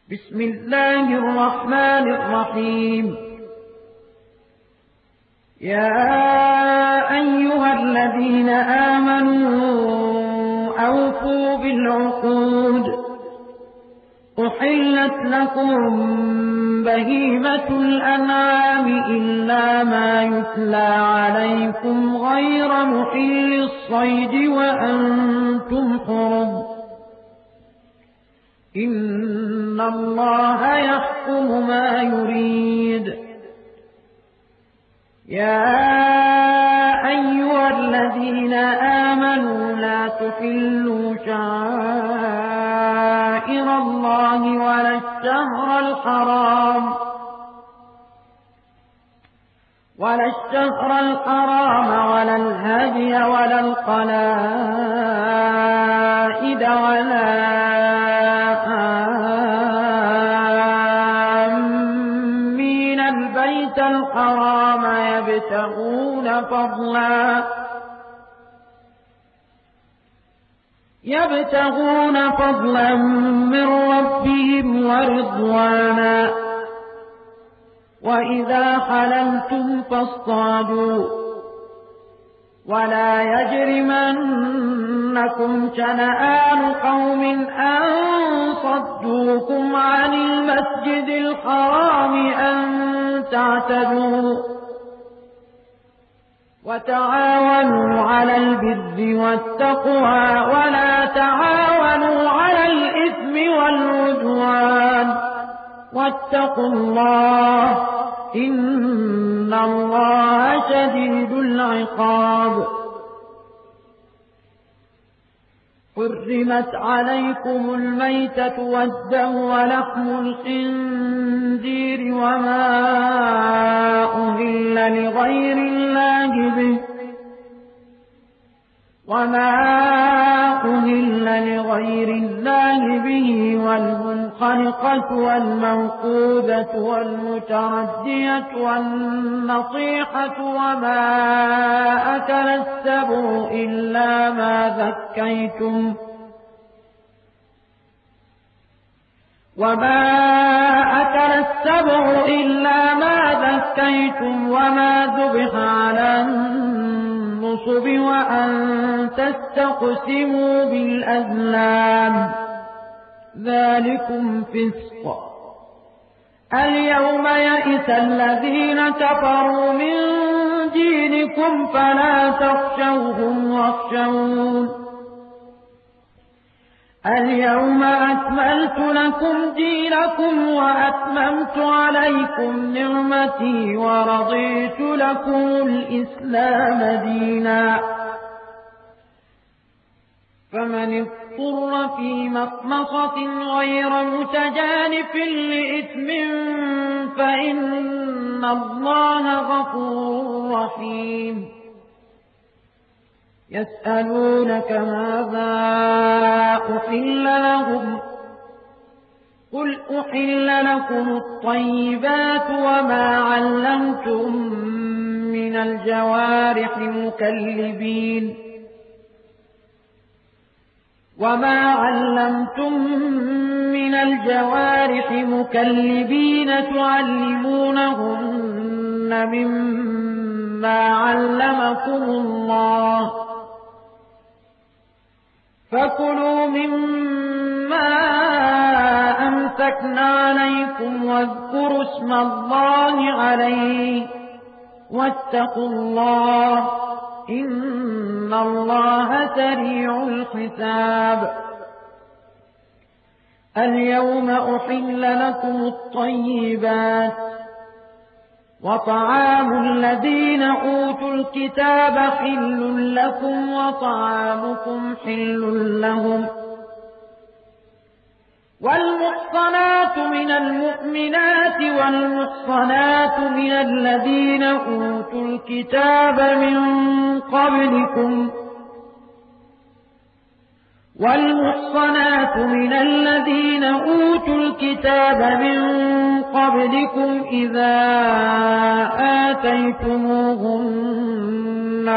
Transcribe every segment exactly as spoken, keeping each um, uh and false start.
بسم الله الرحمن الرحيم. يا أيها الذين آمنوا أوفوا بالعقود، أحلت لكم بهيمة الأنعام إلا ما يتلى عليكم غير محل الصيد وأنتم حرم، إن الله يحكم ما يريد. يا أيها الذين آمنوا لا تحلوا شعائر الله ولا الشهر الحرام ولا الشهر الحرام ولا الهدي ولا القلائد ولا آمين البيت الحرام يبتغون فضلا يبتغون فضلا من ربهم ورضوانا، وإذا حللتم فاصطادوا، ولا يجرمنكم شنآن قوم أن صدوكم عن المسجد الحرام أن تعتدوا، وتعاونوا على البر والتقوى ولا تعاونوا على الإثم والعدوان، واتقوا الله إن الله شديد العقاب. حرمت عليكم الميتة والدم ولحم الخنزير وما أهل لغير الله به وما أهل لغير الله به والمنخنقة والموقوذة والمتردية والنطيحة وما أكل السبع إلا ما ذكيتم وما أكل السبع إلا ما ذكيتم وما ذبح على النصب وأن تستقسموا بالأزلام، ذلكم فسق. اليوم يئس الذين كفروا من دينكم فلا تخشوهم واخشون، اليوم أكملت لكم دينكم وأتممت عليكم نعمتي ورضيت لكم الإسلام دينا. فمن اضطر في مخمصة غير متجانف لإثم فإن الله غفور رحيم. يسألونك ماذا أحل لهم قل أحل لكم الطيبات وما علمتم من الجوارح مكلبين وما علمتم من الجوارح مكلبين تعلمونهن مما علمكم الله، فكلوا مما أمسكنا عليكم واذكروا اسم الله عليه واتقوا الله إن الله سريع الحساب. اليوم أحل لكم الطيبات وطعام الذين أوتوا الكتاب حل لكم وطعامكم حل لهم، والمحصنات من المؤمنات والمحصنات من الذين أوتوا الكتاب من قبلكم والمحصنات من الذين أوتوا الكتاب من قبلكم إذا آتيتموهن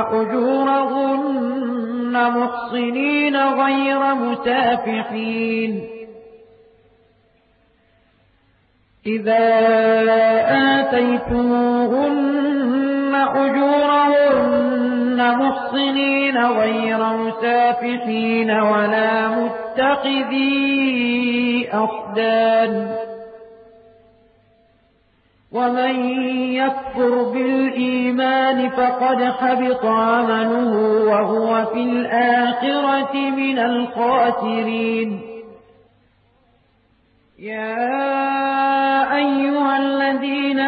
أجورهن محصنين غير مسافحين إذا آتيتموهن أجورهن محصنين غير مسافحين ولا متخذي أخدان ومن يكفر بالإيمان فقد حبط عمله وهو في الآخرة من الخاسرين. يا أيها الذين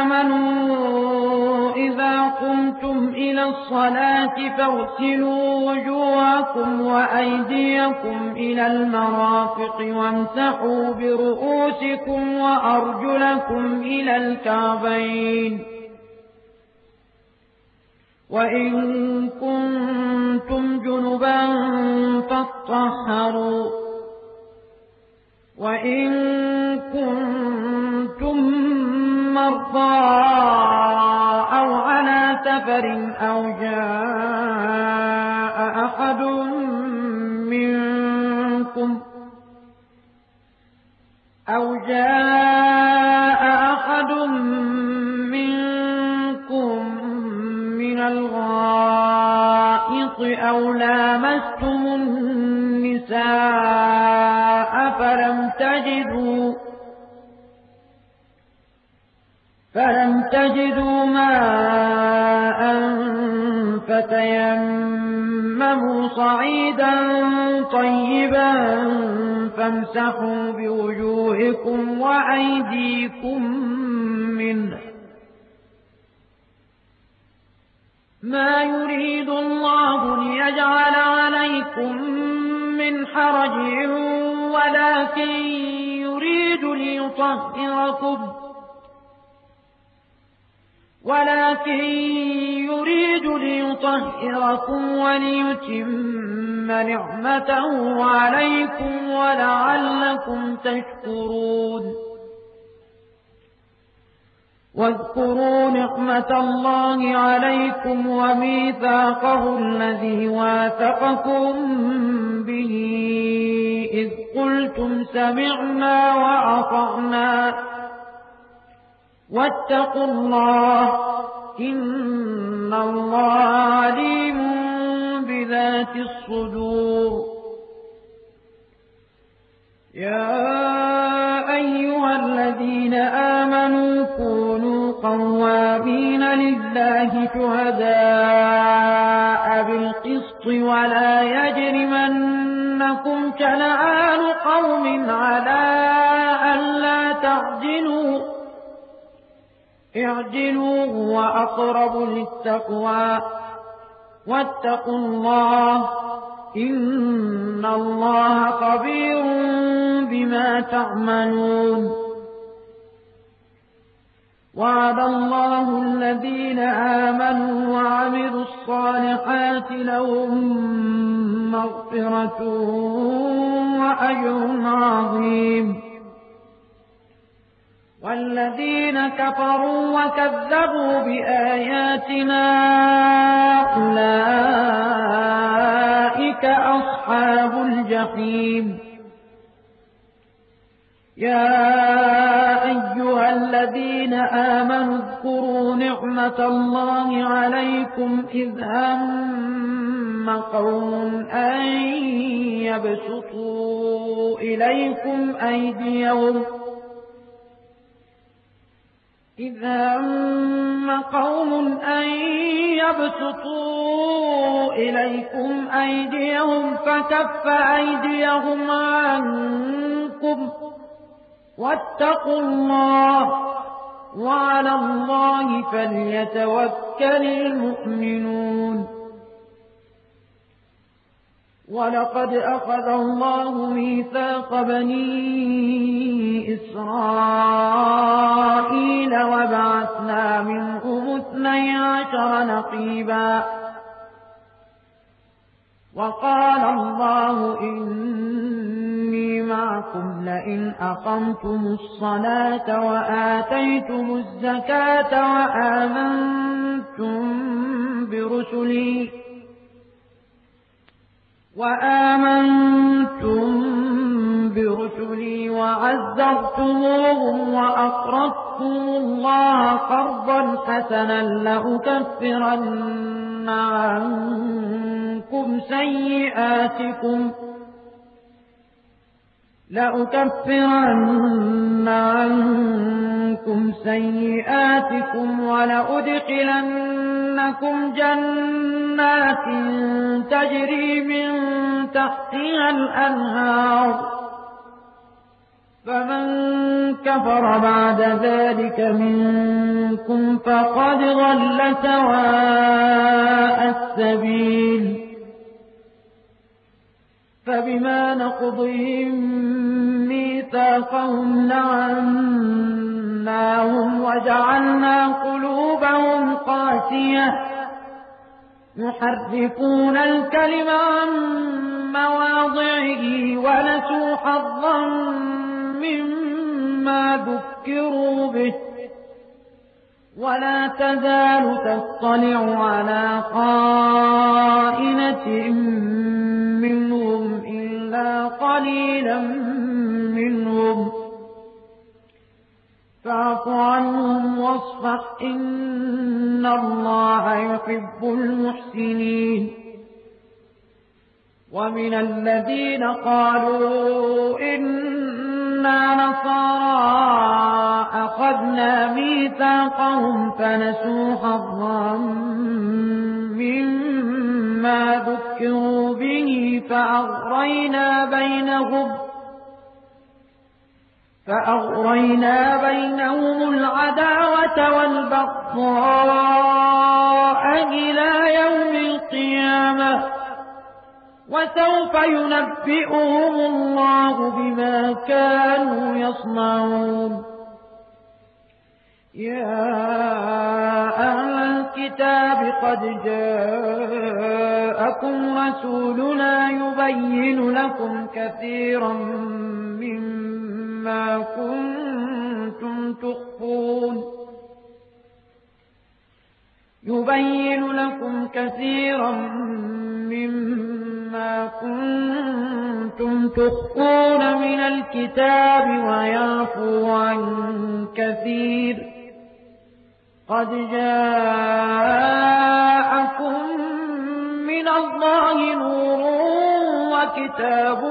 آمنوا إذا قمتم إلى الصلاة فاغسلوا وجوهكم وأيديكم إلى المرافق وامسحوا برؤوسكم وأرجلكم إلى الكعبين وإن كنتم جنبا فاطهروا وإن كنتم مرضى أو على سفر أو جاء أحد منكم أو جاء أحد منكم من الغائط أو لامستم النساء فلم تجدوا فلم تجدوا ماء فتيمموا صعيدا طيبا فامسحوا بوجوهكم وأيديكم منه ما يريد الله ليجعل عليكم من حرج ولكن يريد ليطهركم ولكن يريد ليطهركم وليتم نعمته عليكم ولعلكم تشكرون. واذكروا نعمة الله عليكم وميثاقه الذي واثقكم به إذ قلتم سمعنا وأطعنا واتقوا الله إن الله عليم بذات الصدور. يا أيها الذين آمنوا كونوا قوامين لله شهداء بالقسط ولا يجرمنكم شنآن قوم على ألا تعدلوا اعدلوا هو أقرب للتقوى واتقوا الله إن الله خبير بما تعملون. وعد الله الذين آمنوا وعملوا الصالحات لهم مغفرة وأجر عظيم. والذين كفروا وكذبوا بآياتنا أولئك أصحاب الجحيم. يا أيها الذين آمنوا اذكروا نعمة الله عليكم إذ هم قوم أن يبسطوا إليكم أيديهم إذ هم قوم أن يبسطوا إليكم أيديهم فكف أيديهم عنكم واتقوا الله وعلى الله فليتوكل المؤمنون. ولقد أخذ الله ميثاق بني إسرائيل وبعثنا منهم اثني عشر نقيبا وقال الله إني معكم لئن أقمتم الصلاة وآتيتم الزكاة وآمنتم برسلي وآمنتم برسلي وعزرتموهم وأقرضتم الله قرضا حسنا لأكفرن عنكم سيئاتكم لأكفرن عنكم سيئاتكم ولأدخلنكم جنات تجري من تحتها الأنهار فمن كفر بعد ذلك منكم فقد ضل سواء السبيل فبما نقضهم ميثاقهم لعناهم وجعلنا قلوبهم قاسية يحرفون الكلم عن مواضعه ونسوا حظا مما ذكروا به ولا تزال تطلع على خائنة منهم إلا قليلا منهم فاعف عنهم واصفح إن الله يحب المحسنين ومن الذين قالوا إنا نصارى أخذنا ميثاقهم فنسوا حظا مما ذكروا به فأغرينا بينهم فأغرينا بينهم العداوة والبغضاء إلى يوم القيامة وسوف ينبئهم الله بما كانوا يصنعون يا أهل الكتاب قد جاءكم رسولنا يبين لكم كثيرا مما كنتم تخفون يبين لكم كثيرا مما كنتم تخفون من الكتاب ويعفو عن كثير قد جاءكم من الله نور وكتاب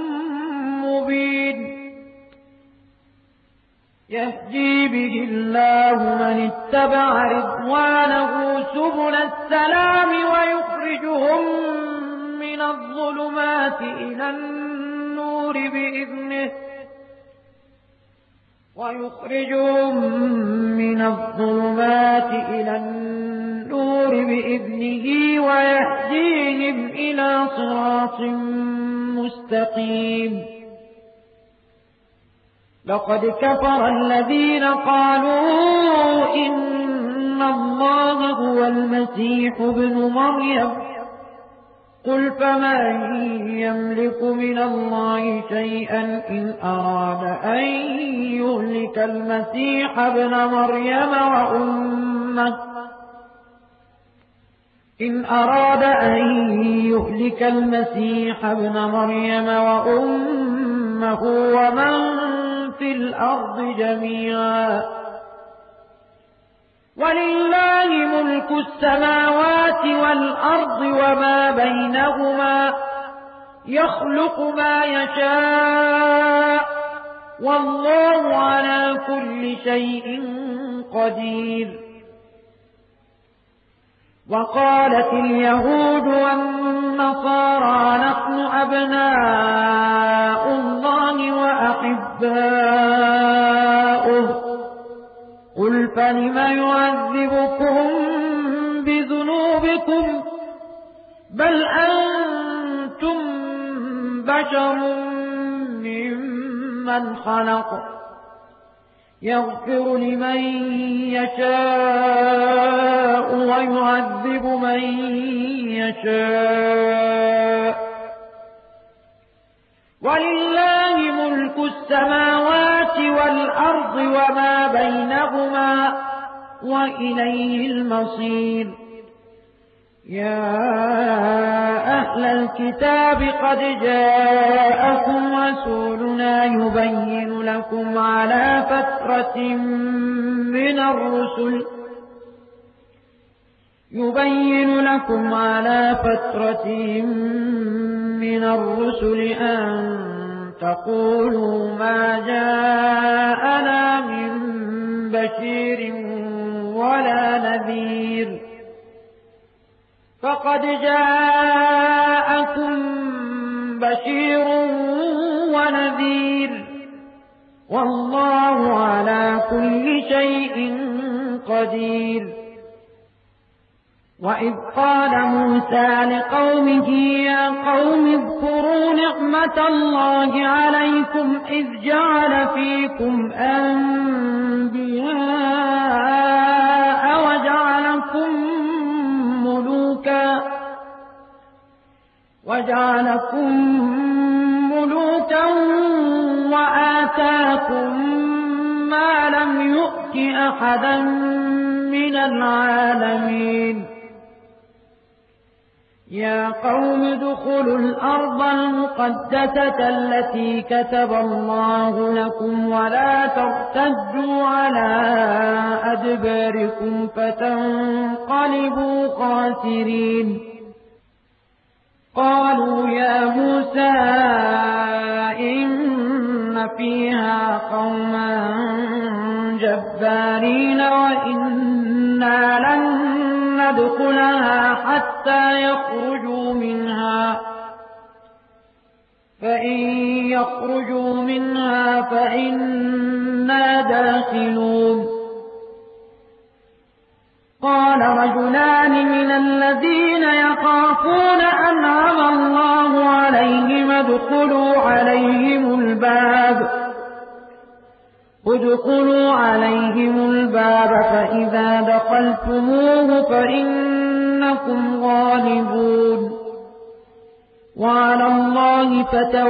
مبين يهدي به الله من اتبع رضوانه سبل السلام ويخرجهم من الظلمات إلى النور بإذنه ويخرجهم من الظلمات إلى النور بإذنه ويهديهم إلى صراط مستقيم لقد كفر الذين قالوا إن الله هو المسيح ابن مريم قل فمن يملك من الله شيئا إن أراد أن يهلك المسيح ابن مريم وأمه إن أراد أن يهلك المسيح ابن مريم وأمه ومن في الأرض جميعا ولله ملك السماوات والأرض وما بينهما يخلق ما يشاء والله على كل شيء قدير وقالت اليهود والنصارى نحن أبناء الله وأحباؤه قل فلم يعذبكم بذنوبكم بل أنتم بشر ممن خلق يغفر لمن يشاء ويعذب من يشاء ولله ملك السماوات والأرض وما بينهما وإليه المصير يا أهل الكتاب قد جاءكم رسولنا يبين لكم على فترة من الرسل يبين لكم على فترة من الرسل أن تقولوا ما جاءنا من بشير ولا نذير فقد جاءكم بشير ونذير والله على كل شيء قدير. وإذ قال موسى لقومه يا قوم اذكروا نعمة الله عليكم إذ جعل فيكم أنبياء وجعلكم ملوكا وجعلكم ملوكا وآتاكم ما لم يؤت أحدا من العالمين. يا قوم ادخلوا الأرض المقدسة التي كتب الله لكم ولا ترتدوا على أدباركم فتنقلبوا خاسرين. قالوا يا موسى إن فيها قوما جبارين وإنا لن ندخلها حتى يخرجوا منها فإن يخرجوا منها فإنا داخلون. قال رجلان من الذين يخافون أنعم الله عليهم ادخلوا عليهم الباب ادخلوا عليهم الباب فإذا دخلتموه فإنكم غالبون وعلى الله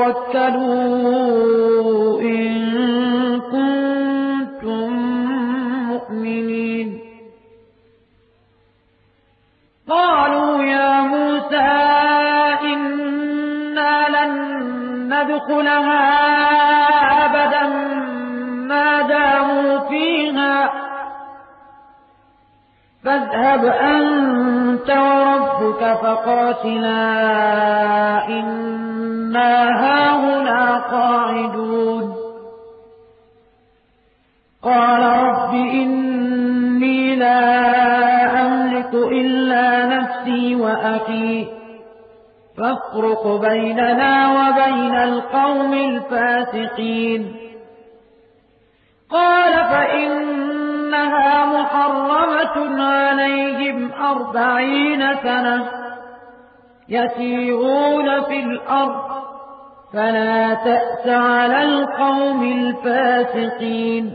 فتوكلوا إن كنتم مؤمنين. قالوا يا موسى إنا لن ندخلها أبدا ما داموا فيها فاذهب أنت وربك فقاتلا إنا هاهنا قاعدون. قال رب إني لا أملك إلا نفسي وأخي فافرق بيننا وبين القوم الفاسقين. قال فإنها محرمة عليهم أربعين سنة يسيرون في الأرض فلا تأس على القوم الفاسقين.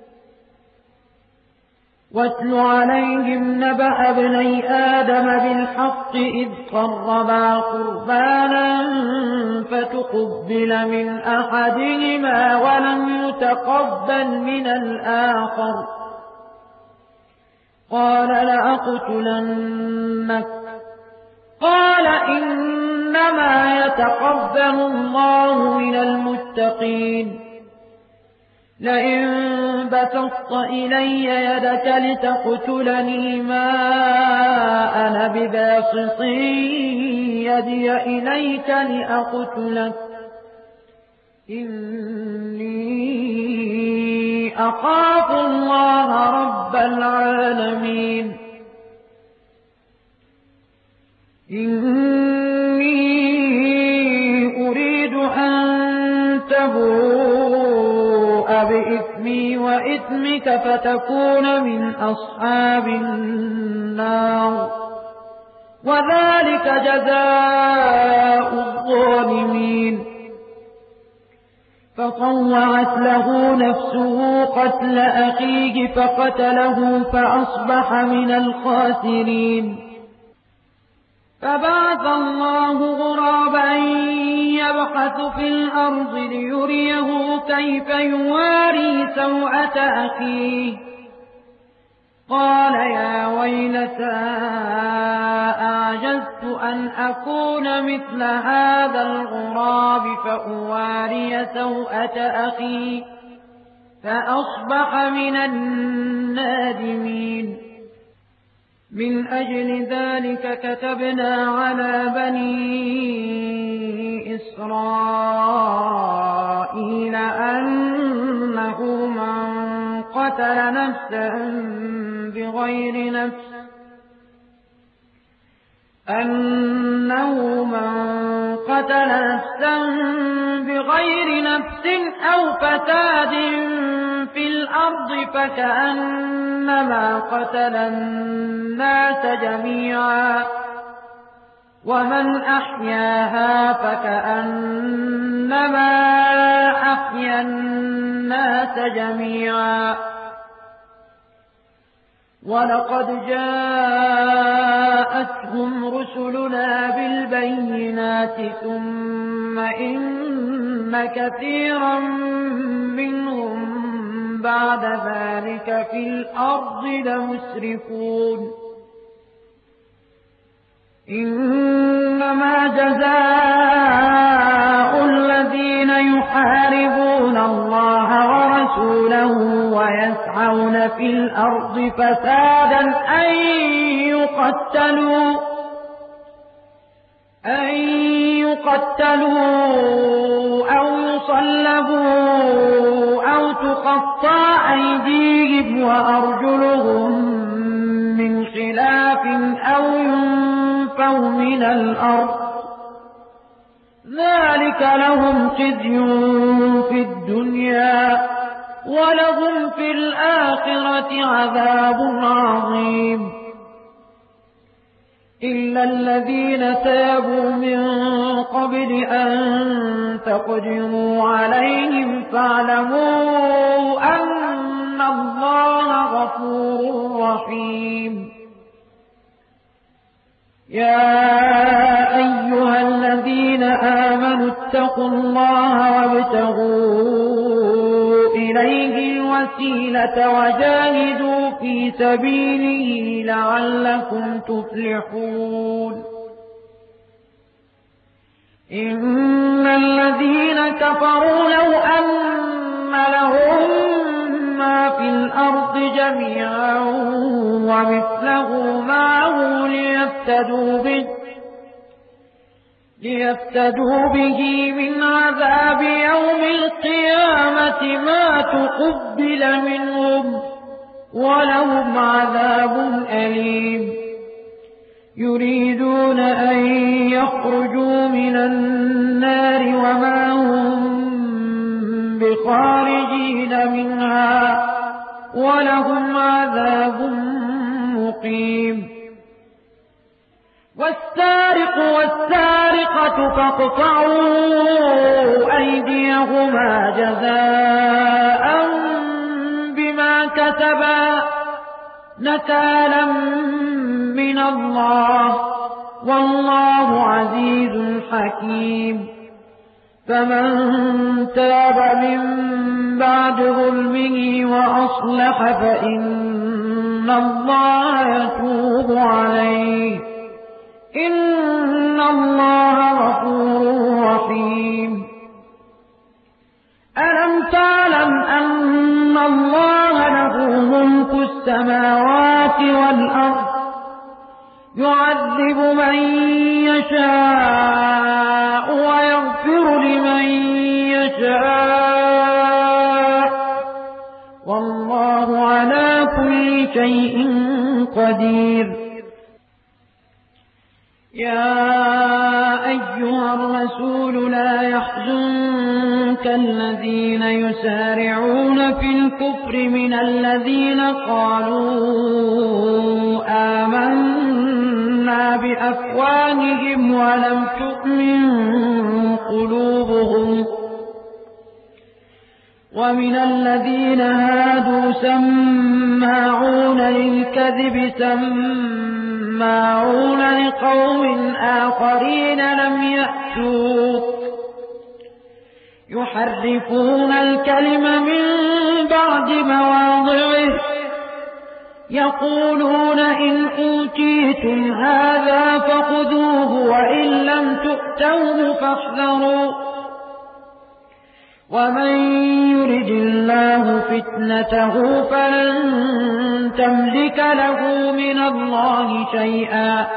واتل عليهم نبأ ابني آدم بالحق إذ قربا قربانا فتقبل من أحدهما ولم يتقبل من الآخر قال لأقتلنك قال إنما يتقبل الله من المتقين. لئن بسطت إلي يدك لتقتلني ما أنا بباسط يدي إليك لأقتلك إني أخاف الله رب العالمين. إني أريد أن تبوء بإثمي وإثمك فتكون من أصحاب النار وذلك جزاء الظالمين. فطوعت له نفسه قتل أخيه فقتله فأصبح من الخاسرين. فبعث الله غرابا يبحث في الأرض ليريه كيف يواري سوءة أخيه قال يا ويلتى أعجزت أن أكون مثل هذا الغراب فأواري سوءة أخي فأصبح من النادمين. من أجل ذلك كتبنا على بني إسرائيل أنه من قتل نفسا بغير نفس أنه من قتل نفسا بغير نفس أو فساد في الأرض فكأنما قتل الناس جميعا ومن أحياها فكأنما أحيا الناس جميعا. ولقد جاءتهم رسلنا بالبينات ثم إن كثيرا منهم بعد ذلك في الأرض لمسرفون. إنما جزاء الذين يحاربون الله ورسوله ويسعون في الأرض فسادا أن يقتلوا أن يقتلوا أو يصلبوا أو تقطع أيديهم وأرجلهم من خلاف أو ينفوا من الأرض ذلك لهم خزي في الدنيا ولهم في الآخرة عذاب عظيم. إلا الذين تابوا من قبل أن تقدروا عليهم فاعلموا أن الله غفور رحيم. يا أيها الذين آمنوا اتقوا الله وابتغوا إليه الوسيلة وجاهدوا في سبيله لعلكم تفلحون. إن الذين كفروا لو أن لهم ما في الأرض جميعا ومثله معه ليفتدوا به ليفتدوا به من عذاب يوم القيامة ما تقبل منهم ولهم عذاب أليم. يريدون أن يخرجوا من النار وما هم بخارجين منها ولهم عذاب مقيم. والسارق والسارقة فاقطعوا أيديهما جزاء بما كسبا نكالا من الله والله عزيز حكيم. فمن تاب من بعد ظلمه وأصلح فإن الله يتوب عليه إن الله غفور رحيم. ألم تعلم أن الله له ملك السماوات والأرض يعذب من يشاء ويغفر لمن يشاء والله على كل شيء قدير. يا أيها الرسول لا يحزنك الذين يسارعون في الكفر من الذين قالوا آمنا بأفواههم ولم تؤمن قلوبهم ومن الذين هادوا سماعون للكذب سماعون لقوم آخرين لم يأتوك يحرفون الكلم من بعد مواضعه يقولون إن أوتيتم هذا فخذوه وإن لم تؤتوه فاحذروا ومن يرد الله فتنته فلن تملك له من الله شيئا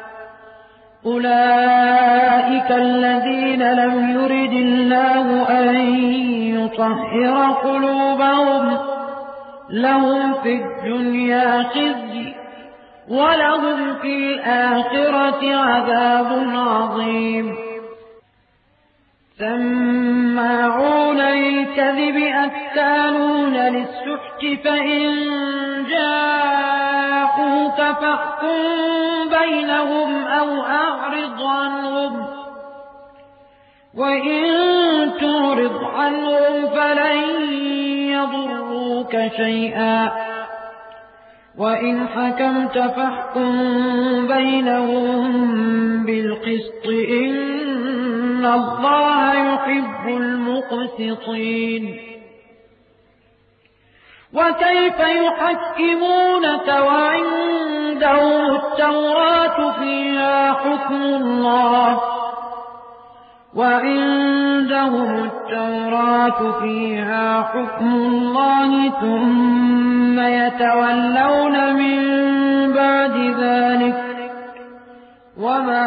أولئك الذين لم يرد الله أن يطهر قلوبهم لهم في الدنيا خزي ولهم في الآخرة عذاب عظيم سماعون للكذب أكالون للسحت فإن جاءوك فاحكم بينهم أو أعرض عنهم وإن تعرض عنهم فلن يضروك شيئا وإن حكمت فاحكم بينهم بالقسط إن الله يحب المقسطين وكيف يحكمونك وعندهم التوراة فيها حكم الله وعندهم التوراة فيها حكم الله ثم يتولون من بعد ذلك وما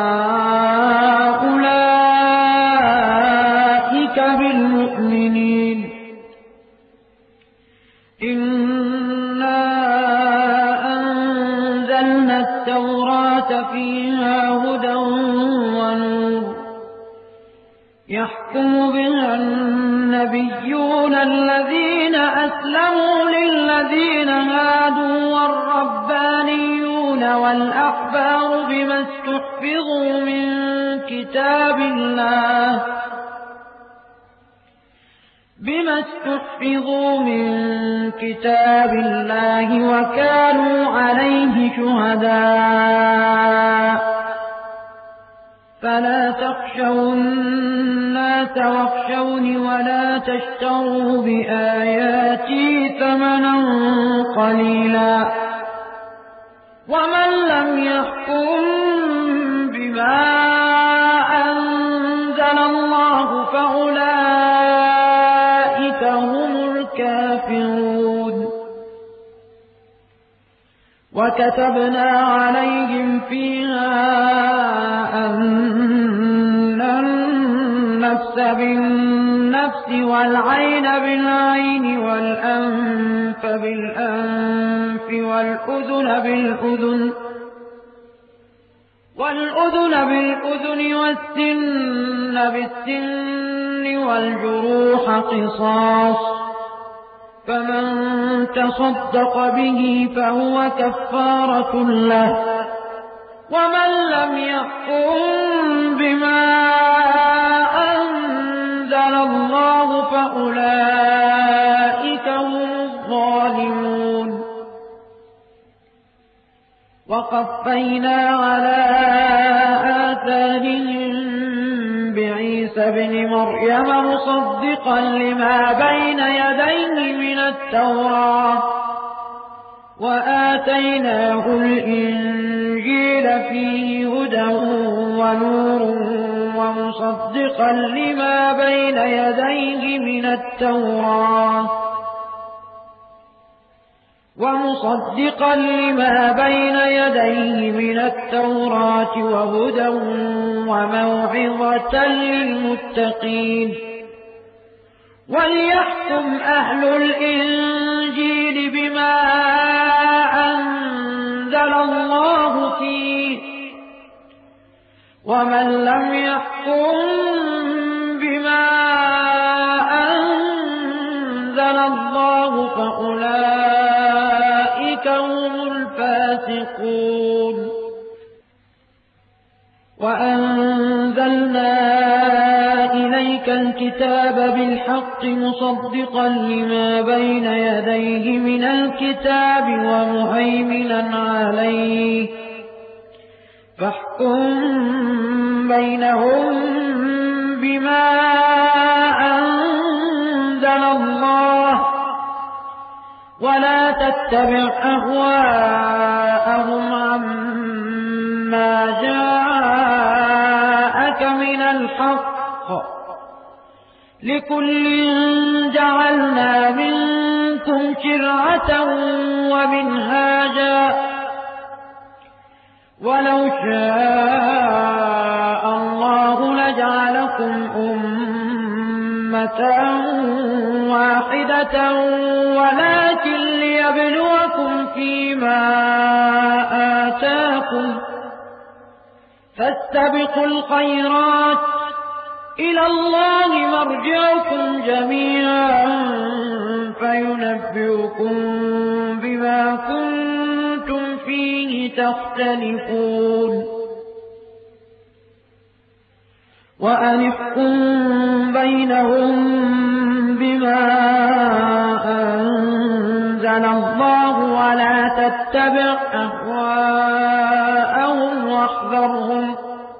أولئك بالمؤمنين إنا أنزلنا التوراة فيها هدى ونور يحكم بها النبيون الذين أسلموا للذين هادوا والربانيون والأحبار بما استحفظوا من كتاب الله بما استحفظوا من كتاب الله وكانوا عليه شهداء فلا تخشوا الناس واخشوني ولا تشتروا بآياتي ثمنا قليلا ومن لم يحكم بما أنزل الله فأولئك هم الكافرون وكتبنا عليهم فيها أن النفس بالنفس والعين بالعين والأنف بالأنف والأذن بالأذن والأذن بالأذن والسن بالسن والجروح قصاص فمن تصدق به فهو كفارة له ومن لم يحكم بما أنزل الله فأولئك هم الظالمون وقفينا على آثارهم بعيسى ابن مريم مصدقا لما بين يديه من التوراة وآتيناه الإنجيل فيه هدى ونور ومصدقا لما بين يديه من التوراة ومصدقا لما بين يديه من التوراة وهدى وموعظة للمتقين وليحكم أهل الإنجيل بما أنزل الله فيه ومن لم يحكم بما أنزل الله فأولئك هم الفاسقون وأنزلنا إليك الكتاب بالحق مصدقا لما بين يديه من الكتاب ومهيمنا عليه فاحكم بينهم بما أنزل الله ولا تتبع أهواءهم عما جاءك من الحق، لكل جعلنا منكم شرعة ومنهاجا، ولو شاء الله لجعلكم أمة واحدة ولكن ليبلوكم فيما آتاكم، فاستبقوا الخيرات، إلى الله مرجعكم جميعا فينبئكم بما كنتم فيه تختلفون. وأن احكم بينهم بما أنزل الله ولا تتبع أهواءهم واحذرهم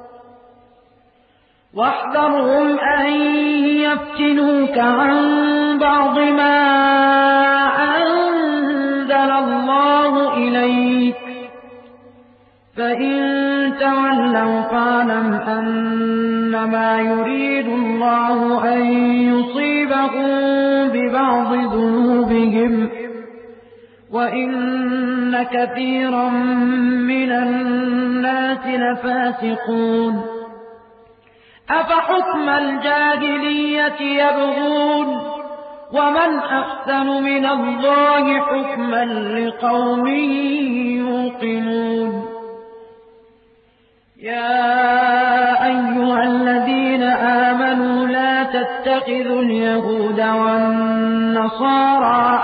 واحذرهم أن يفتنوك عن بعض ما أنزل الله إليك، فإن تولوا فاعلم أنما يريد الله أن يصيبهم ببعض ذنوبهم، وإن كثيرا من الناس لفاسقون. أفحكم الجاهلية يبغون ومن أحسن من الله حكما لقوم يوقنون. يا أيها الذين آمنوا لا تتخذوا اليهود والنصارى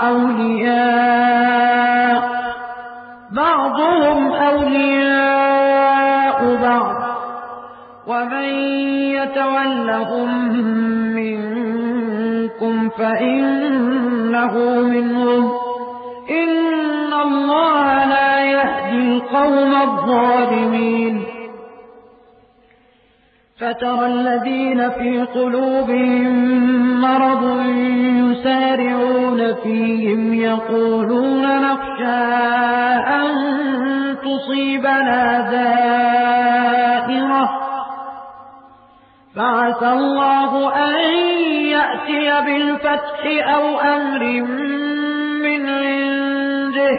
أولياء بعضهم أولياء بعض ومن يتولهم منكم فإنه منهم، إن الله لا يهدي القوم الظالمين. فترى الذين في قلوبهم مرض يسارعون فيهم يقولون نخشى أن تصيبنا دائرة، فعسى الله أن يأتي بالفتح أو أمر من عنده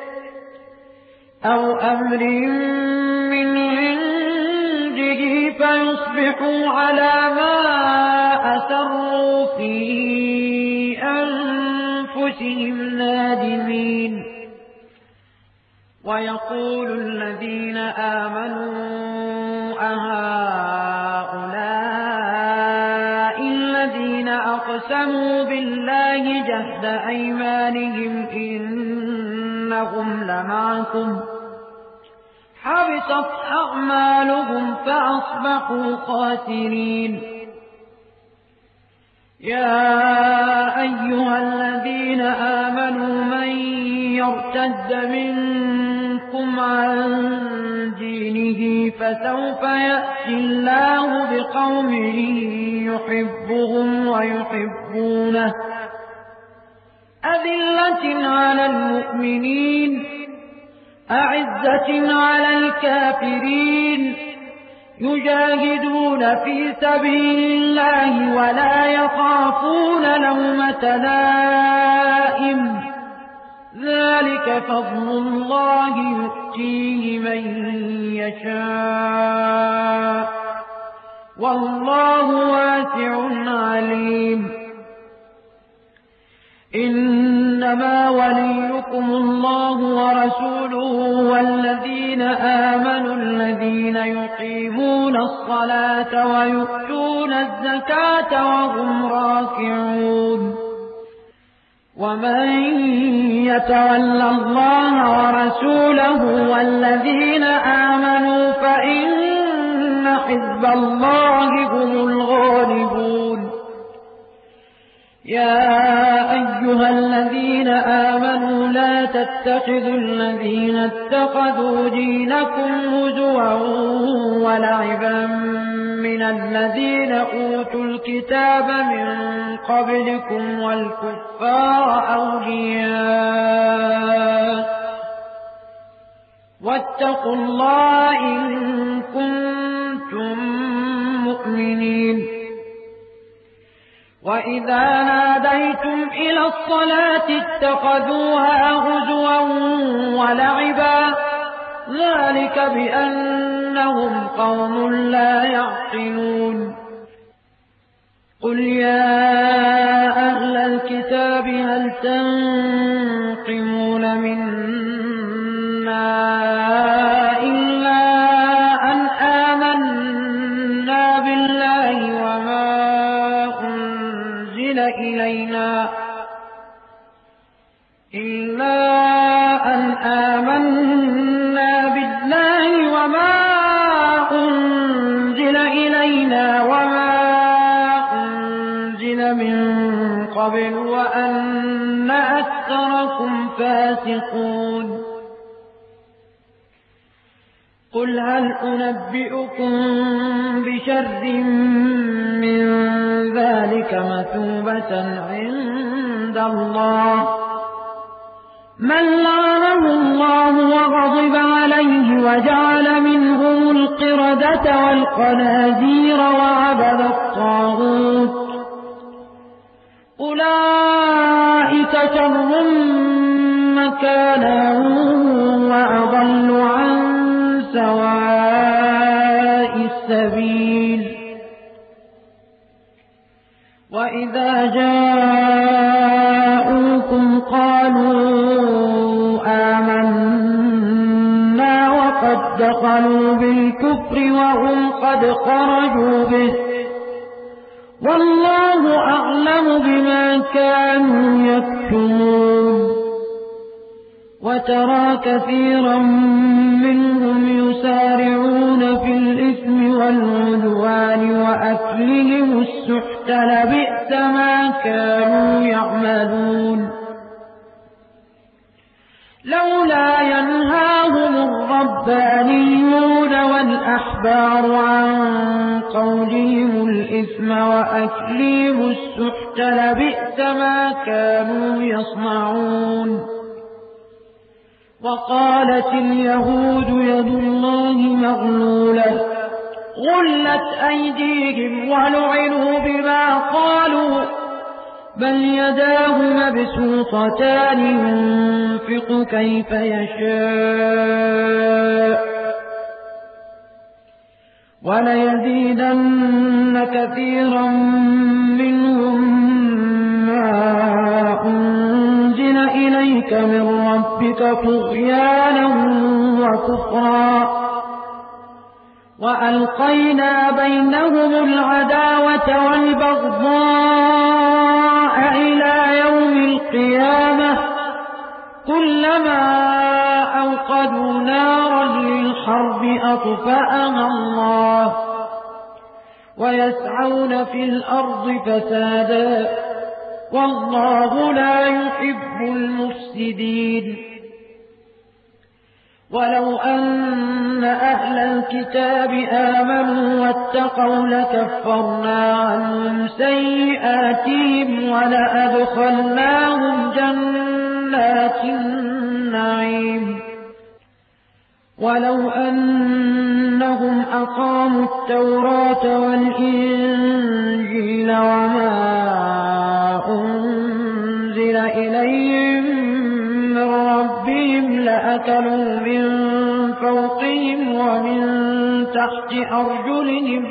أو أمر من عنده فيصبحوا على ما أسروا في أنفسهم نادمين. ويقول الذين آمنوا أهؤلاء الذين أقسموا بالله جهد أيمانهم إنهم لمعكم حبطت أعمالهم فأصبحوا خاسرين. يا أيها الذين آمنوا من يرتد منكم عن دينه فسوف يأتي الله بقوم يحبهم ويحبونه أذلة على المؤمنين أعزة على الكافرين يجاهدون في سبيل الله ولا يخافون لومة لائم، ذلك فضل الله يؤتيه من يشاء والله واسع عليم. إنما وليكم الله ورسوله والذين آمنوا الذين يقيمون الصلاة ويؤتون الزكاة وهم راكعون. ومن يتول الله ورسوله والذين آمنوا فإن حزب الله هم الغالبون. يا أيها الذين آمنوا لا تتخذوا الذين اتخذوا دينكم هزوا ولعبا من الذين أوتوا الكتاب من قبلكم والكفار أولياء واتقوا الله إن كنتم مؤمنين وإذا ناديتم إلى الصلاة اتخذوها هزوا ولعبا ذلك بأنهم قوم لا يعقلون قل يا أهل الكتاب هل تنقمون منا إلا أن آمنا بالله وما أنزل إلينا إلا أن آمنا بالله وما أنزل إلينا وما أنزل من قبل وأن أكثركم فاسقون قل هل أنبئكم بشر من ذلك مثوبة عند الله من لعنه الله وغضب عليه وجعل منهم القردة والخنازير وعبد الطاغوت أولئك شر مكانا وأضل عن سواء السبيل وإذا جاءوكم قالوا آمنا وقد دخلوا بالكفر وهم قد خرجوا به والله أعلم بما كانوا يكتمون وترى كثيرا منهم يسارعون في الإثم والعدوان وأكلهم السحت لبئس ما كانوا يعملون لولا ينهاهم الربانيون والأحبار عن قولهم الإثم وأكلهم السحت لبئس ما كانوا يصنعون وقالت اليهود يد الله مغلولة غلت أيديهم ولعنوا بما قالوا بل يداه مبسوطتان ينفق كيف يشاء وليزيدن كثيرا منهم ما أنزل إليك من ربك طغيانا وكفرا وألقينا بينهم العداوة والبغضاء إلى يوم القيامة كلما أوقدوا نارا للحرب أطفأها الله ويسعون في الأرض فسادا والله لا يحب المفسدين ولو أن أهل الكتاب آمنوا واتقوا لكفرنا عنهم سيئاتهم ولأدخلناهم جنات النعيم ولو أنهم أقاموا التوراة والإنجيل وما أنزل إليهم من ربهم لأكلوا من فوقهم ومن تحت أرجلهم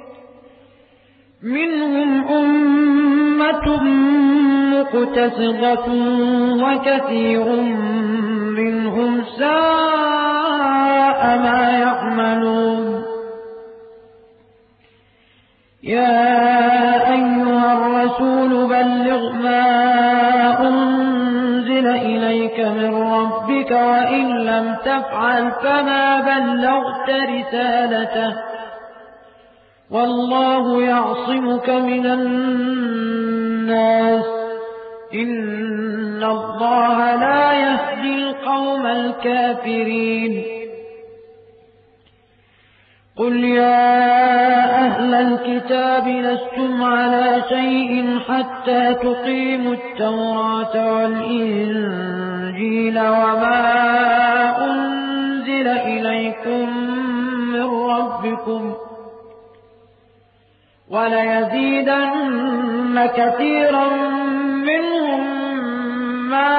منهم أمة مقتصدة وكثير منهم ساء ما يعملون يا أيها الرسول بلغ ما أنزل إليك من ربك وإن لم تفعل فما بلغت رسالته والله يعصمك من الناس إن الله لا يهدي القوم الكافرين قل يا أهل الكتاب لستم على شيء حتى تقيموا التوراة والإنجيل وما أنزل إليكم من ربكم وليزيدن كثيرا منهم ما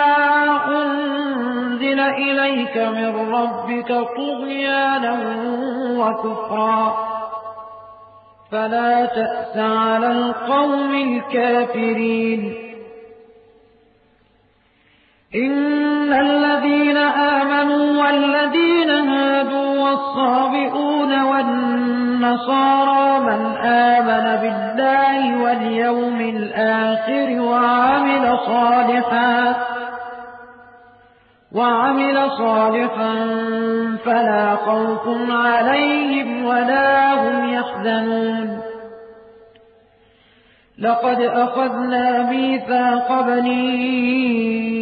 أنزل إليك من ربك طغيانا وكفرا فلا تأس على القوم الكافرين إن الذين آمنوا والذين هادوا والصابئون والنصارى من آمن بالله واليوم الآخر وعمل صالحا وعمل صالحا فلا خوف عليهم ولا هم يحزنون لقد أخذنا ميثاق بني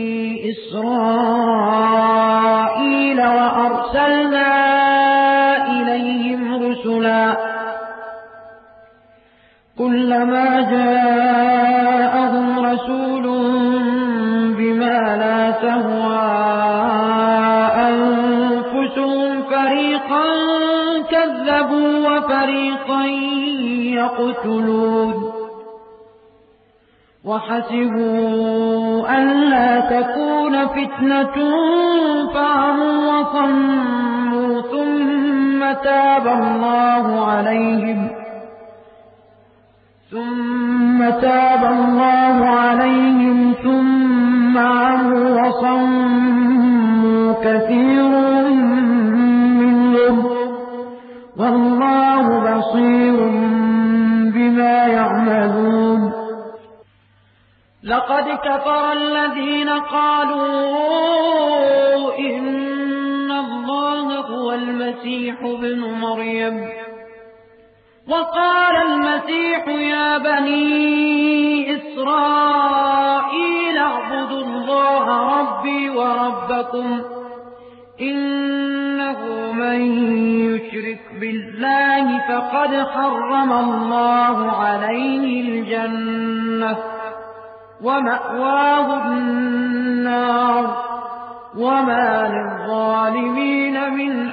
إسرائيل وأرسلنا إليهم رسلا كلما جاءهم رسول بما لا تهوى أنفسهم فريقا كذبوا وفريقا يقتلون وحسبوا ألا تكون فتنة فعموا وصموا ثم تاب الله عليهم ثم تاب الله عليهم ثم عموا وصموا كثير منهم والله بصير بما يعملون لقد كفر الذين قالوا إن الله هو المسيح ابن مريم وقال المسيح يا بني إسرائيل اعبدوا الله ربي وربكم إنه من يشرك بالله فقد حرم الله عليه الجنة ومأواه النار وما للظالمين من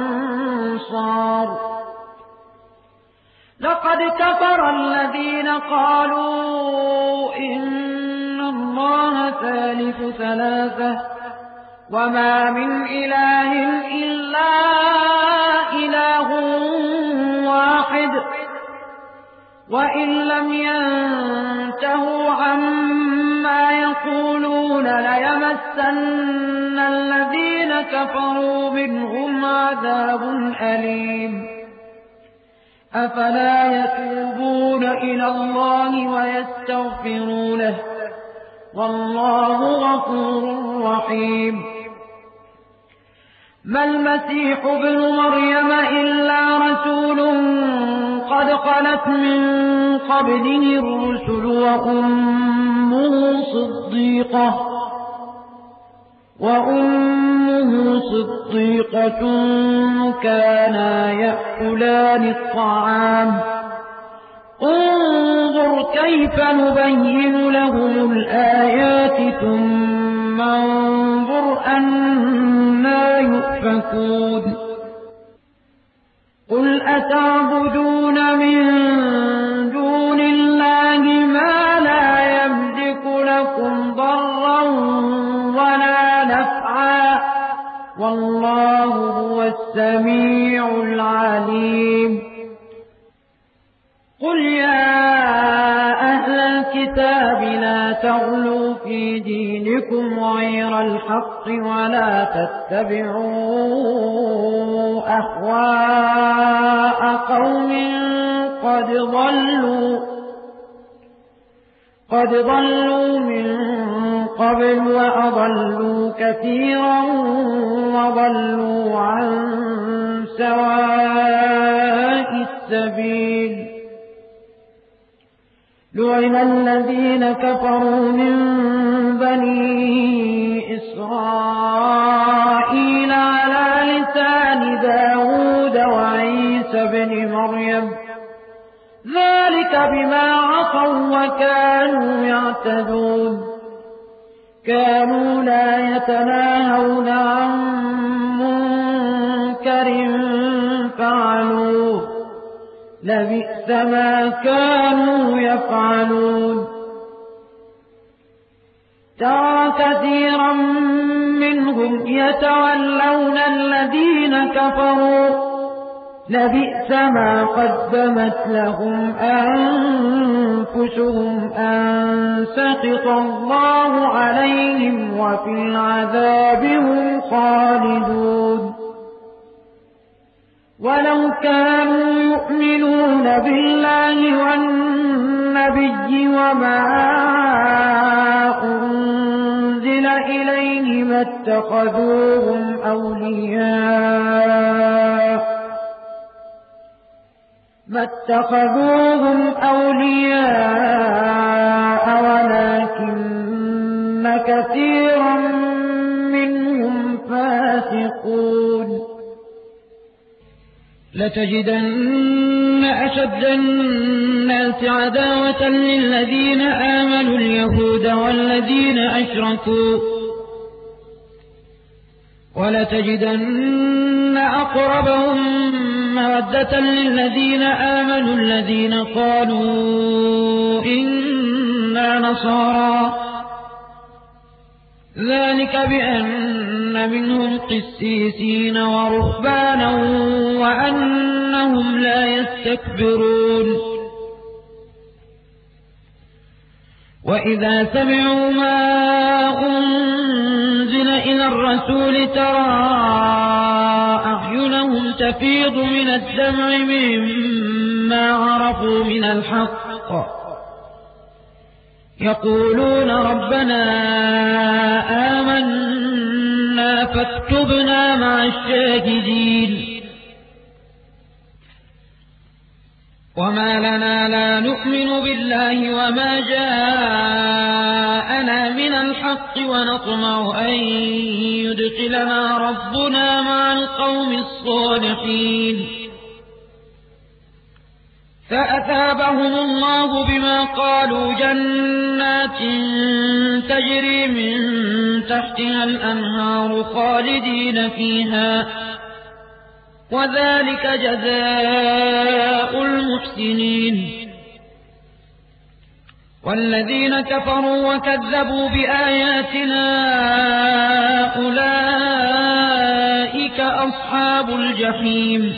أنصار لقد كفر الذين قالوا إن الله ثالث ثلاثة وما من إله إلا إله واحد وإن لم ينتهوا عما يقولون ليمسن الذين كفروا منهم عذاب أليم أفلا يتوبون إلى الله ويستغفرونه والله غفور رحيم ما المسيح ابن مريم إلا رسول قد خلت من قبله الرسل وأمه صديقة وأمه صديقة كانا يأكلان الطعام انظر كيف نبين لهم الآيات ثم انظر أنا يؤفكون قل أتعبدون من دون الله ما لا يملك لكم ضرا ولا نفعا والله هو السميع العليم قل يا أهل الكتاب لا تغلوا في دينكم غير الحق ولا تتبعوا أهواء قوم قد ضلوا قد ضلوا من قبل وأضلوا كثيرا وضلوا عن سواء السبيل لعن الذين كفروا من بني إسرائيل على لسان داود وعيسى كانوا لا يتناهون عن منكر فعلوه لبئس ما كانوا يفعلون ترى كثيرا منهم يتولون الذين كفروا لبئس ما قدمت لهم أنفسهم أن سخط الله عليهم وفي العذاب هم خالدون ولو كانوا يؤمنون بالله والنبي وما أنزل إليه ما اتخذوهم أولياء ما اتخذوهم أولياء ولكن كثيرا منهم فاسقون لتجدن أشد الناس عداوة للذين آمنوا اليهود والذين أشركوا ولتجدن أقربهم مودة للذين آمنوا الذين قالوا إنا نصارى ذلك بأن منهم قسيسين ورهبانا وأنهم لا يستكبرون وإذا سمعوا ما أنزل إلى الرسول ترى أعينهم تفيض من الدمع مما عرفوا من الحق يقولون ربنا آمنا فاكتبنا مع الشاهدين وما لنا لا نؤمن بالله وما جاءنا من الحق ونطمع أن يدخلنا ربنا مع القوم الصالحين فأثابهم الله بما قالوا جنات تجري من تحتها الأنهار خالدين فيها وذلك جزاء المحسنين والذين كفروا وكذبوا بآياتنا أولئك أصحاب الجحيم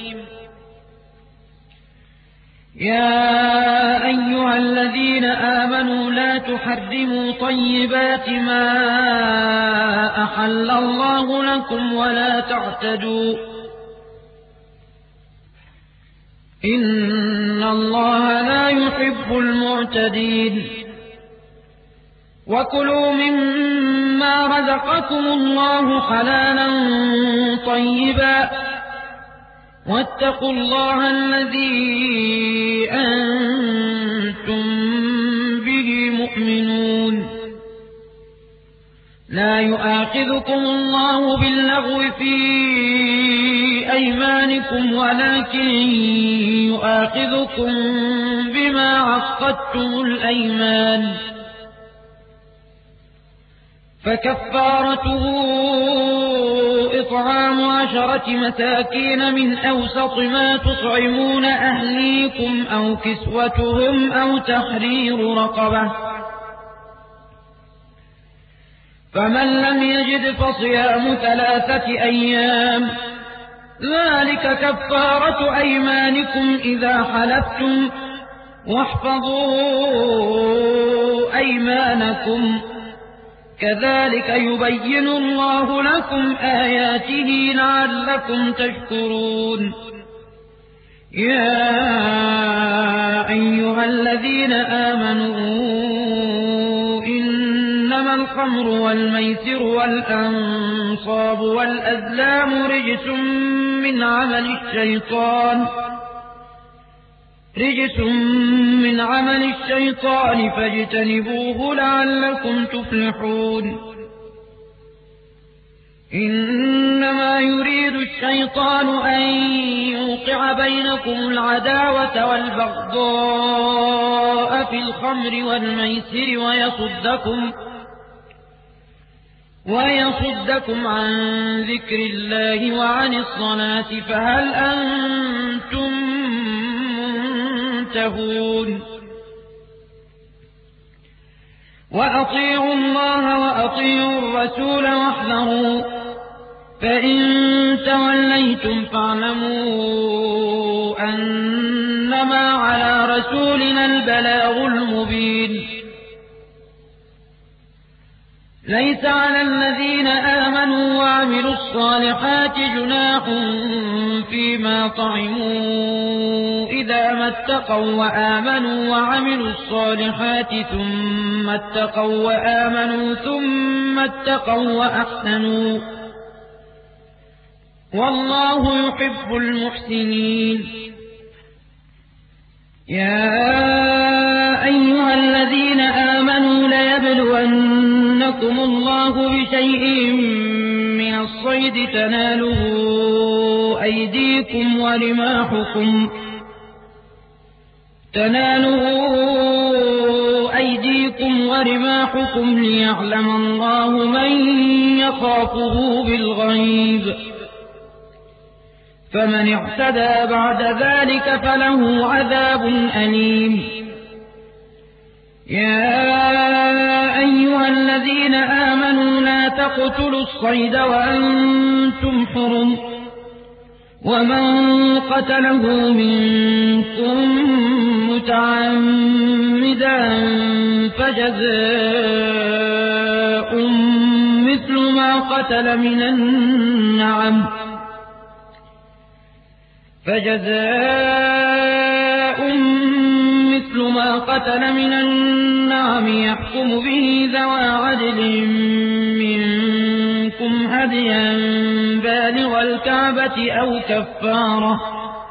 يا أيها الذين آمنوا لا تحرموا طيبات ما أحل الله لكم ولا تعتدوا إن الله لا يحب المعتدين وكلوا مما رزقكم الله حلالا طيبا واتقوا الله الذي أنتم به مؤمنون لا يؤاخذكم الله باللغو في أيمانكم ولكن يؤاخذكم بما عقدتم الأيمان فكفارته إطعام عشرة مساكين من أوسط ما تطعمون أهليكم أو كسوتهم أو تحرير رقبة فمن لم يجد فصيام ثلاثة أيام ذلك كفارة أيمانكم إذا حلفتم واحفظوا أيمانكم كذلك يبين الله لكم آياته لعلكم تشكرون يا أيها الذين آمنوا إنما الخمر والميسر والأنصاب والأزلام رجس من عمل الشيطان رجس من عمل الشيطان فاجتنبوه لعلكم تفلحون إنما يريد الشيطان أن يوقع بينكم العداوة والبغضاء في الخمر والميسر ويصدكم ويصدكم عن ذكر الله وعن الصلاة فهل أنتم منتهون وأطيعوا الله وأطيعوا الرسول واحذروا فإن توليتم فاعلموا أنما على رسولنا البلاغ المبين ليس على الذين آمنوا وعملوا الصالحات جناح فيما طعموا إذا ما اتقوا وآمنوا وعملوا الصالحات ثم اتقوا وآمنوا ثم اتقوا وأحسنوا والله يحب المحسنين يا أيها الذين آمنوا ليبلونكم الله بشيء من الصيد تناله أيديكم ورماحكم تناله أيديكم ورماحكم ليعلم الله من يخافه بالغيب فمن اعتدى بعد ذلك فله عذاب أليم يا أيها الذين آمنوا لا تقتلوا الصيد وأنتم حرم ومن قتله منكم متعمدا فجزاء مثل ما قتل من النعم فجزاء مثل ما قتل من النعم يحكم به ذوى عدل منكم هديا بالغ الكعبة أو كفارة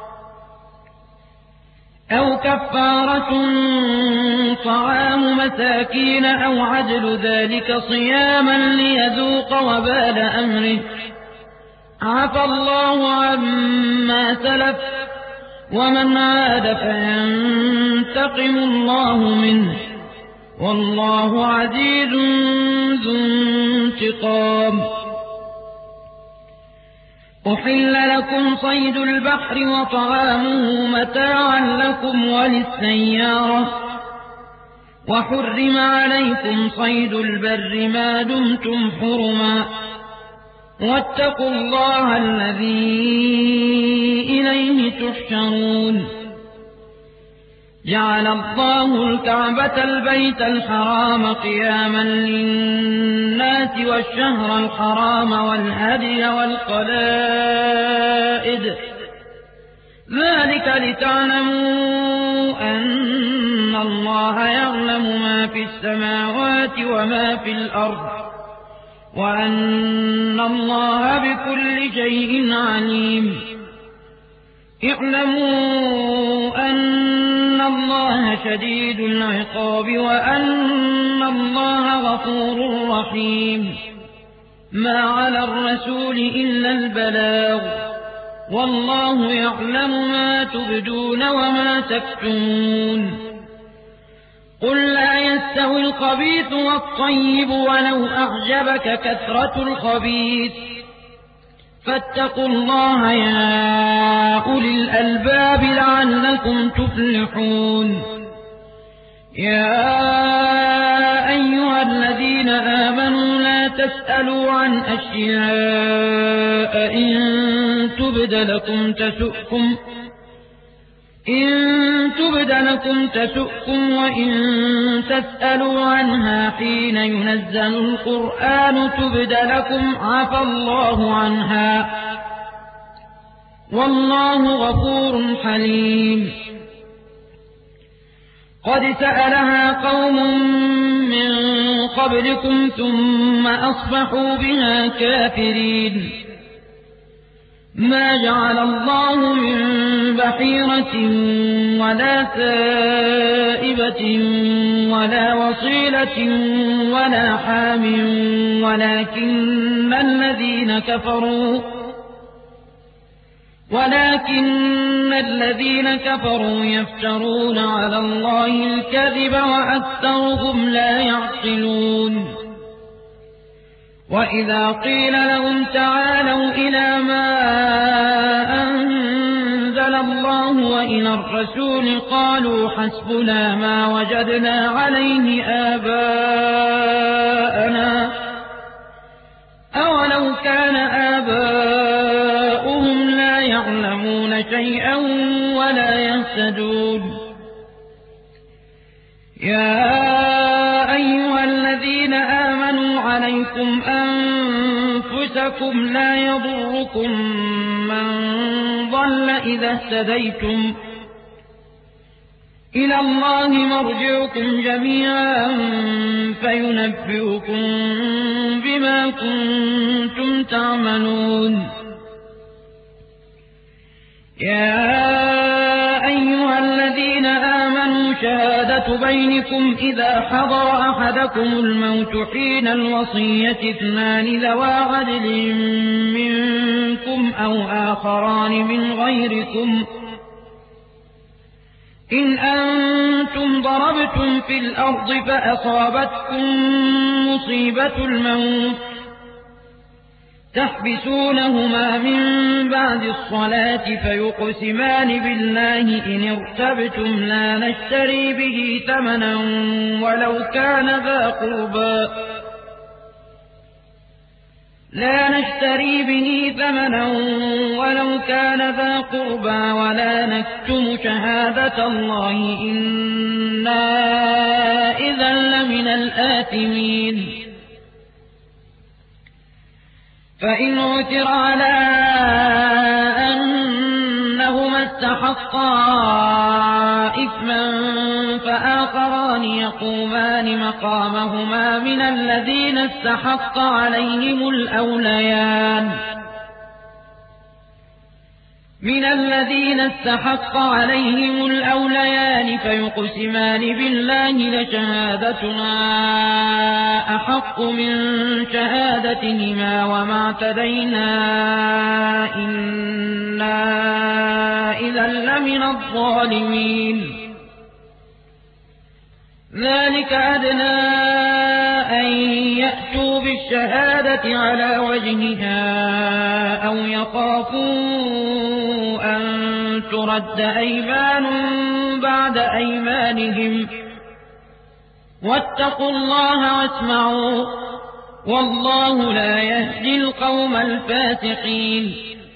أو كفارة طعام مساكين أو عدل ذلك صياما ليذوق وبال أمره عفى الله عما سلف ومن عاد فينتقم الله منه والله عزيز ذو انتقام أحل لكم صيد البحر وطعامه متاعا لكم وللسيارة وحرم عليكم صيد البر ما دمتم حرما واتقوا الله الذي إليه تحشرون جعل الله الكعبة البيت الحرام قياما للناس والشهر الحرام والهدي والقلائد ذلك لتعلموا أن الله يعلم ما في السماوات وما في الأرض وأن الله بكل شيء عليم اعلموا أن الله شديد العقاب وأن الله غفور رحيم ما على الرسول إلا البلاغ والله يعلم ما تبدون وما تكتمون قل لا يستوي الخبيث والطيب ولو أعجبك كثرة الخبيث فاتقوا الله يا أولي الألباب لعلكم تفلحون يا أيها الذين آمنوا لا تسألوا عن أشياء إن تبد لكم تسؤكم إن تبد لكم تسؤكم وإن تسألوا عنها حين ينزل القرآن تبد لكم عفى الله عنها والله غفور حليم قد سألها قوم من قبلكم ثم أصبحوا بها كافرين ما جعل الله من بحيرة ولا سائبة ولا وصيلة ولا حام ولكن الذين كفروا ولكن الذين كفروا يفترون على الله الكذب وأكثرهم لا يعقلون وإذا قيل لهم تعالوا إلى ما أنزل الله وإلى الرسول قالوا حسبنا ما وجدنا عليه آباءنا أولو كان آباؤهم لا يعلمون شيئا ولا يهتدون يا أيها الذين آمنوا عليكم أنفسكم لا يضركم من ضل إذا اهتديتم إلى الله مرجعكم جميعا فينبئكم بما كنتم تعملون يا أيها الذين آمنوا شهادة بينكم إذا حضر أحدكم الموت حين الوصية اثنان ذوى عدل منكم أو آخران من غيركم إن أنتم ضربتم في الأرض فأصابتكم مصيبة الموت تحبسونهما من بعد الصلاة فيقسمان بالله إن ارتبتم لا نشتري به ثمنا ولو كان ذا قربى لا نشتري به ثمنا ولو كان ذا قربى ولا نكتم شهادة الله إنا إذا لمن الآثمين فإن عثر على أنهما استحقا إثما فآخران يقومان مقامهما من الذين استحق عليهم الأوليان من الذين استحق عليهم الأوليان فيقسمان بالله لشهادتنا أحق من شهادتهما وما اعتدينا إنا إذا لمن الظالمين ذلك أدنى أن يأتوا بالشهادة على وجهها أو يخافوا أن ترد أيمان بعد أيمانهم واتقوا الله واسمعوا والله لا يهدي القوم الفاسقين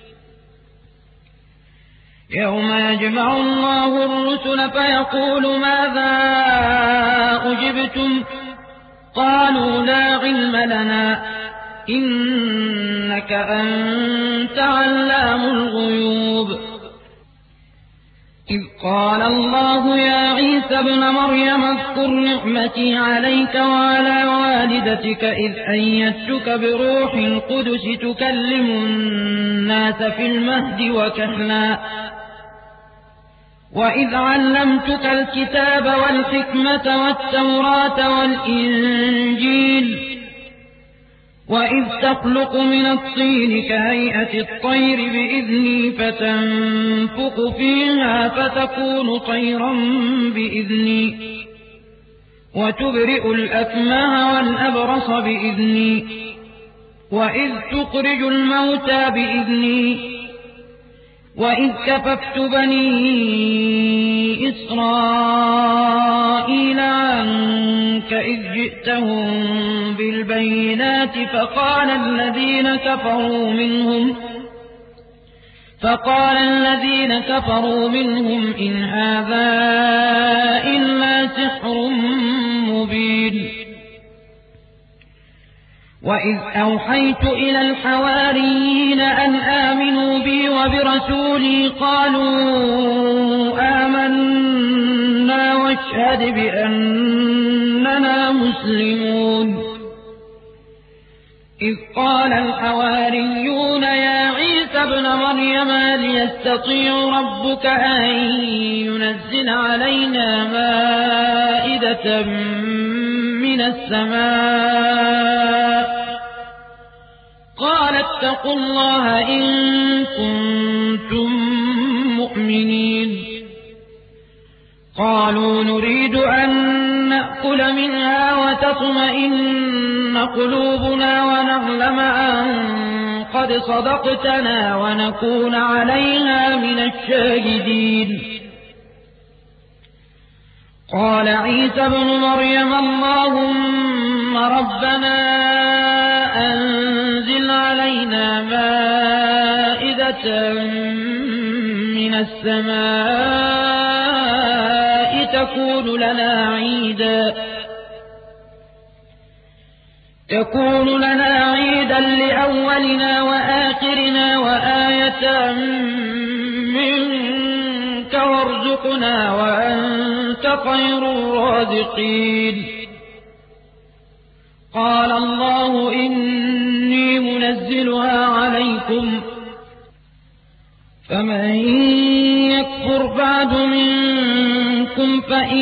يوم يجمع الله الرسل فيقول ماذا أجبتم قالوا لا علم لنا إنك أنت علام الغيوب إذ قال الله يا عيسى ابن مريم اذكر نعمتي عليك وعلى والدتك إذ أيدتك بروح القدس تكلم الناس في المهد وكهلا وإذ علمتك الكتاب والحكمة والتوراة والإنجيل وإذ تخلق من الطين كهيئة الطير بإذني فتنفخ فيها فتكون طيرا بإذني وتبرئ الأكمه والأبرص بإذني وإذ تخرج الموتى بإذني وإذ كففت بني إسرائيل عنك إذ جئتهم بالبينات فقال الذين كفروا منهم فقال الذين كفروا منهم إن هذا إلا سحر مبين وإذ أوحيت إلى الحواريين أن آمنوا بي وبرسولي قالوا آمنا واشهد بأننا مسلمون إذ قال الحواريون يا عيسى ابن مريم هل يستطيع ربك أن ينزل علينا مائدة من السماء قال اتقوا الله إن كنتم مؤمنين قالوا نريد أن نأكل منها وتطمئن قلوبنا ونعلم أن قد صدقتنا ونكون عليها من الشاهدين. قال عيسى ابن مريم اللهم ربنا أنزل علينا مائدة من السماء تكون لنا عيدا تكون لنا عيدا لأولنا وآخرنا وآية منك وارزقنا وأنت خير الرازقين. قال الله إني منزلها عليكم فمن يكفر بعد منكم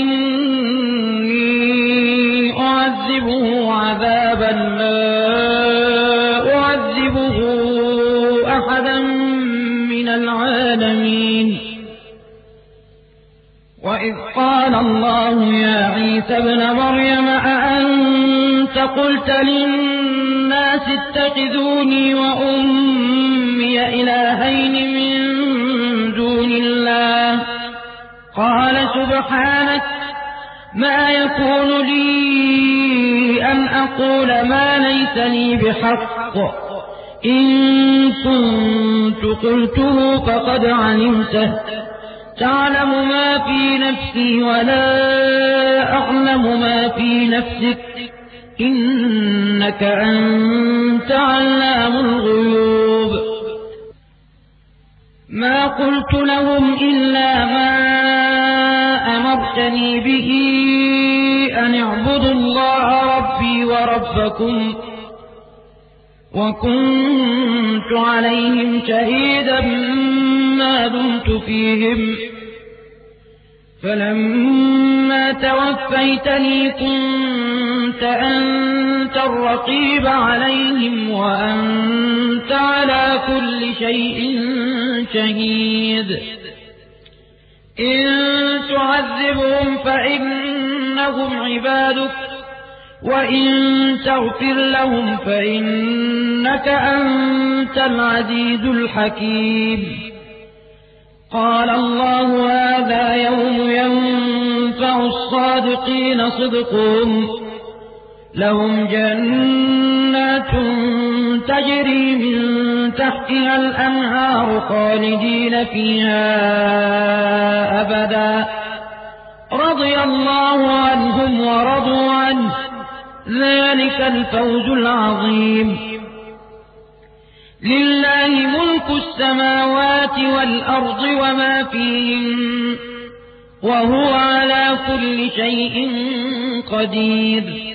فإني أعذبه عذابا لا أعذبه أحدا من العالمين. وإذ قال الله يا عيسى ابن مريم أأنت قلت للناس اتخذوني وأمي إلهين من دون الله قال سبحانك ما يكون لي أن أقول ما ليس لي بحق إن كنت قلته فقد علمته تعلم ما في نفسي ولا أعلم ما في نفسك إنك أنت علام الغيوب. ما قلت لهم إلا ما أمرتني به أن اعبدوا الله ربي وربكم وكنت عليهم شهيدا ما دمت فيهم فلما توفيتني كنت أنت الرقيب عليهم وأنت على كل شيء شهيد. إن تعذبهم فإنهم عبادك وإن تغفر لهم فإنك أنت العزيز الحكيم. قال الله هذا يوم ينفع الصادقين صدقهم لهم جنات تجري من تحتها الأنهار خالدين فيها أبدا رضي الله عنهم ورضوا عنه ذلك الفوز العظيم. لله ملك السماوات والأرض وما فيهن وهو على كل شيء قدير.